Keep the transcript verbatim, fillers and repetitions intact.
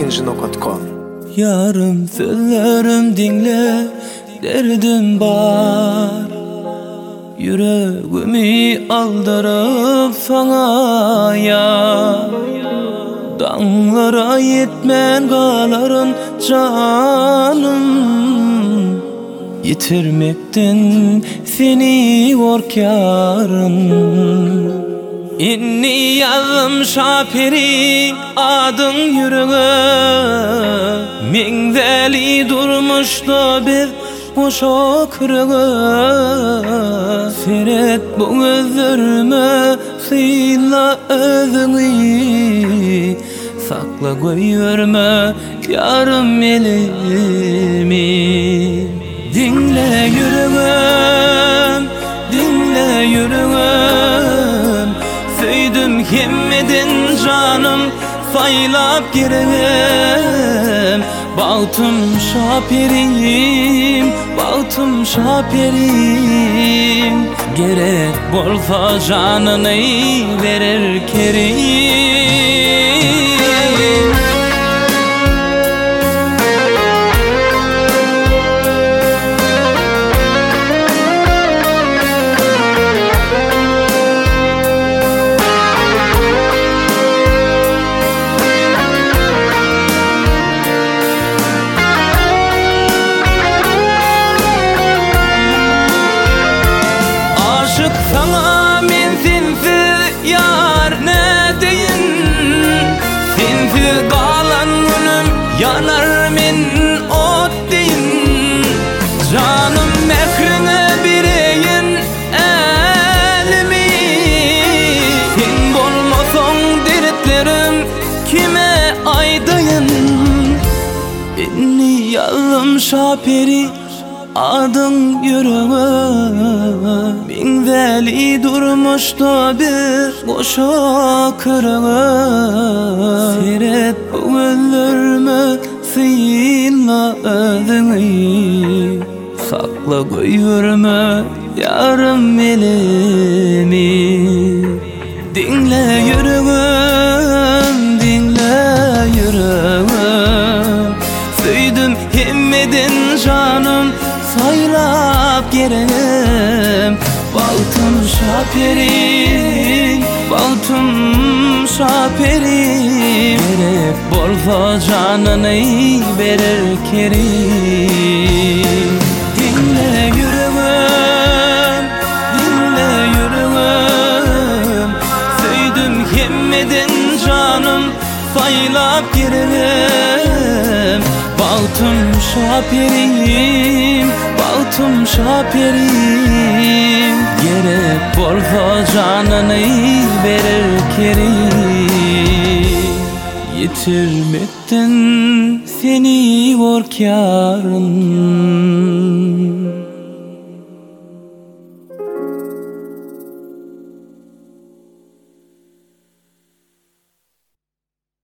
inji nokta com. Yarım sözlerim dinle, derdim var. Yüreğimi aldırıp sana ya. Dağlara yetmen kaların canım. Yitirmekten seni korkarım. İnni yazım şapiri adın yüreğe. Mingdeli durmuştu bir boşa kırığı. Seyret bu gözlerime sıyla özünü. Sakla koyverme yarım elimi. Dinle yüreğim, dinle yüreğim. Söydüm hemmedin canım, faylap girem. Bağtım şapirim, bağtım şapirim. Gerek bolsa canını verir kerim. Sana men sensiz yar ne deyin. Sensiz kalan günüm yanar men ot deyin. Canım mekrine bireyin elimi. Sen bolmasan dertlerim kime aydayın. Enni yalım şaperi adın yüreğe. Mingdeli durmuştu bir boşa kırığı. Seyret bu gözlerime sıyla özünü. Sakla koyverme yarım elimi. Dinle yüreğim, dinle yüreğim. Söydüm hemmedin canım, saylap gerem. Bağtım şapirim, bağtım şapirim. Gerek bolsa canını verir kerim. Dinle yüreğim, dinle yüreğim. Söydüm hemmedin canım, saylap gerem. Bağtım şapirim, bağtım şapirim. Gerek bolsa canını verir kerim. Yitirmekten seni korkarım.